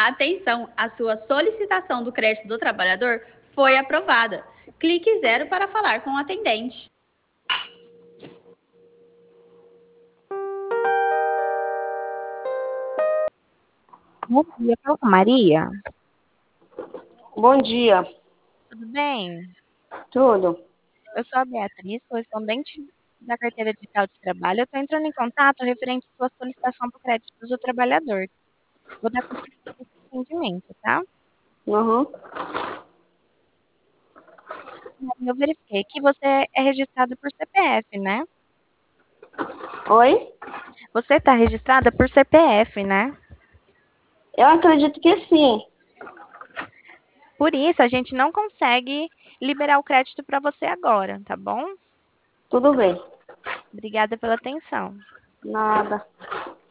Atenção, a sua solicitação do crédito do trabalhador foi aprovada. Clique 0 para falar com o atendente. Bom dia, fala com Maria. Bom dia. Tudo bem? Tudo? Eu sou a Beatriz, correspondente da carteira digital de trabalho. Eu estou entrando em contato referente à sua solicitação do crédito do trabalhador. Vou dar continuidade ao atendimento, tá? Uhum. Eu verifiquei que você é registrada por CPF, né? Oi? Você está registrada por CPF, né? Eu acredito que sim. Por isso, a gente não consegue liberar o crédito para você agora, tá bom? Tudo bem. Obrigada pela atenção. Nada.